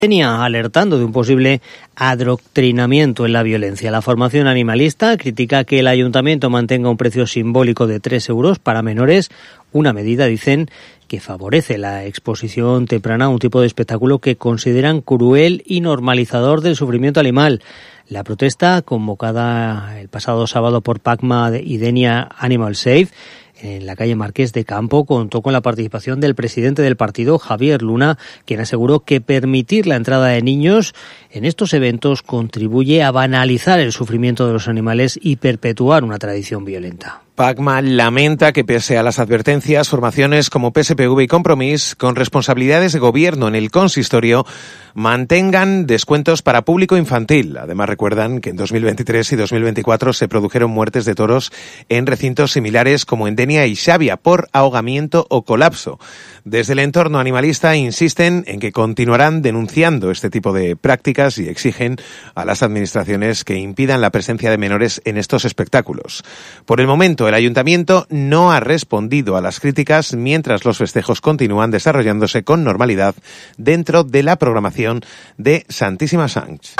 Denia, alertando de un posible adoctrinamiento en la violencia. La formación animalista critica que el ayuntamiento mantenga un precio simbólico de 3 euros para menores, una medida, dicen, que favorece la exposición temprana a un tipo de espectáculo que consideran cruel y normalizador del sufrimiento animal. La protesta, convocada el pasado sábado por PACMA y Denia Animal Safe, en la calle Marqués de Campo, contó con la participación del presidente del partido, Javier Luna, quien aseguró que permitir la entrada de niños en estos eventos contribuye a banalizar el sufrimiento de los animales y perpetuar una tradición violenta. PACMA lamenta que, pese a las advertencias, formaciones como PSPV y Compromís, con responsabilidades de gobierno en el consistorio, mantengan descuentos para público infantil. Además, recuerdan que en 2023 y 2024 se produjeron muertes de toros en recintos similares como en Denia y Xavia por ahogamiento o colapso. Desde el entorno animalista insisten en que continuarán denunciando este tipo de prácticas y exigen a las administraciones que impidan la presencia de menores en estos espectáculos. Por el momento, el ayuntamiento no ha respondido a las críticas mientras los festejos continúan desarrollándose con normalidad dentro de la programación de Santísima Sanch.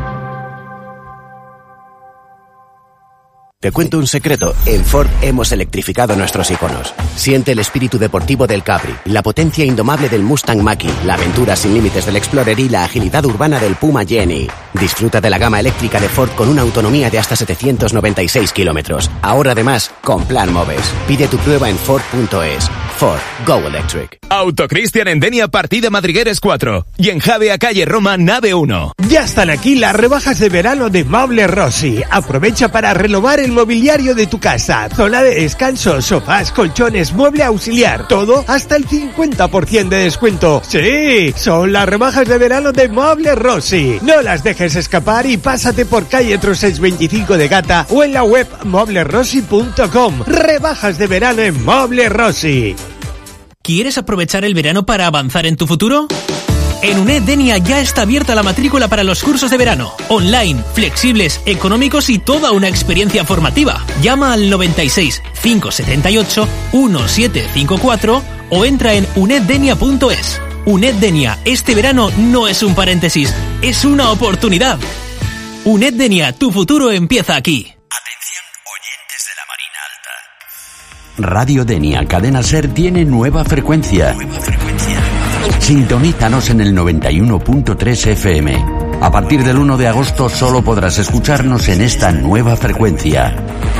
Te cuento un secreto, en Ford hemos electrificado nuestros iconos. Siente el espíritu deportivo del Capri, la potencia indomable del Mustang Mach-E, la aventura sin límites del Explorer y la agilidad urbana del Puma Jenny. Disfruta de la gama eléctrica de Ford con una autonomía de hasta 796 kilómetros. Ahora además, con Plan Moves. Pide tu prueba en Ford.es. Ford, Go Electric. Autocristian en Denia, partida Madrigueres 4. Y en Javea, calle Roma, nave 1. Ya están aquí las rebajas de verano de Muebles Rossi. Aprovecha para renovar el mobiliario de tu casa. Zona de descanso, sofás, colchones, mueble auxiliar. Todo hasta el 50% de descuento. Sí, son las rebajas de verano de Muebles Rossi. No las dejes escapar y pásate por calle Trosets 25 de Gata o en la web mueblesrossi.com. Rebajas de verano en Muebles Rossi. ¿Quieres aprovechar el verano para avanzar en tu futuro? En UNED Denia ya está abierta la matrícula para los cursos de verano. Online, flexibles, económicos y toda una experiencia formativa. Llama al 96 578 1754 o entra en uneddenia.es. UNED Denia, este verano no es un paréntesis, es una oportunidad. UNED Denia, tu futuro empieza aquí. Atención, oyentes de la Marina Alta. Radio Denia Cadena Ser tiene nueva frecuencia. Sintonízanos en el 91.3 FM. A partir del 1 de agosto solo podrás escucharnos en esta nueva frecuencia.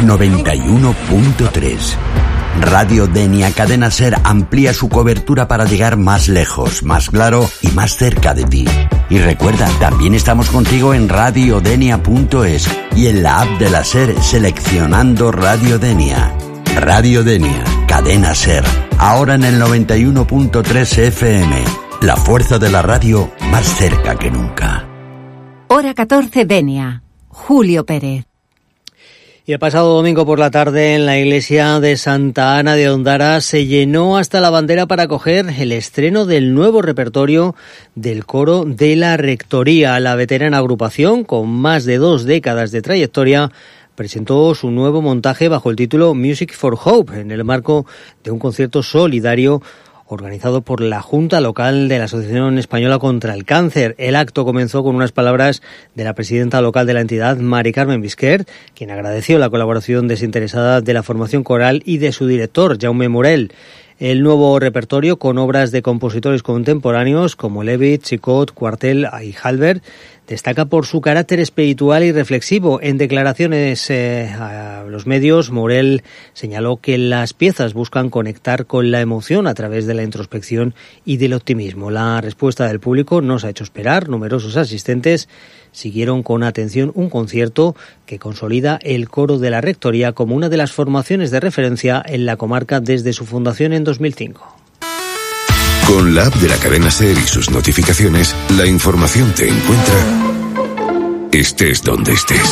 91.3. Radio Denia Cadena Ser amplía su cobertura para llegar más lejos, más claro y más cerca de ti. Y recuerda, también estamos contigo en radiodenia.es y en la app de la Ser seleccionando Radio Denia. Radio Denia, Cadena Ser, ahora en el 91.3 FM. La fuerza de la radio más cerca que nunca. Hora 14 Denia. Julio Pérez. Y el pasado domingo por la tarde en la iglesia de Santa Ana de Ondara se llenó hasta la bandera para acoger el estreno del nuevo repertorio del coro de la Rectoría. La veterana agrupación, con más de 2 décadas de trayectoria, presentó su nuevo montaje bajo el título Music for Hope, en el marco de un concierto solidario organizado por la Junta Local de la Asociación Española contra el Cáncer. El acto comenzó con unas palabras de la presidenta local de la entidad, Mari Carmen Bisquert, quien agradeció la colaboración desinteresada de la formación coral y de su director, Jaume Morel. El nuevo repertorio, con obras de compositores contemporáneos como Levitt, Chicot, Cuartel y Halbert, destaca por su carácter espiritual y reflexivo. En declaraciones a los medios, Morel señaló que las piezas buscan conectar con la emoción a través de la introspección y del optimismo. La respuesta del público no se ha hecho esperar. Numerosos asistentes siguieron con atención un concierto que consolida el coro de la Rectoría como una de las formaciones de referencia en la comarca desde su fundación en 2005. Con la app de la cadena SER y sus notificaciones, la información te encuentra estés donde estés.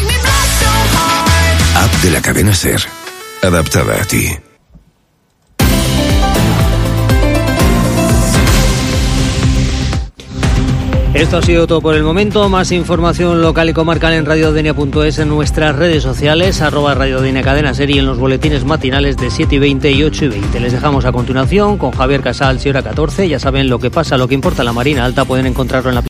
App de la cadena SER, adaptada a ti. Esto ha sido todo por el momento. Más información local y comarcal en radiodenia.es, en nuestras redes sociales, @radiodenia Cadena Ser, y en los boletines matinales de 7:20 y 8:20. Les dejamos a continuación con Javier Casals y hora 14. Ya saben lo que pasa, lo que importa en la Marina Alta. Pueden encontrarlo en la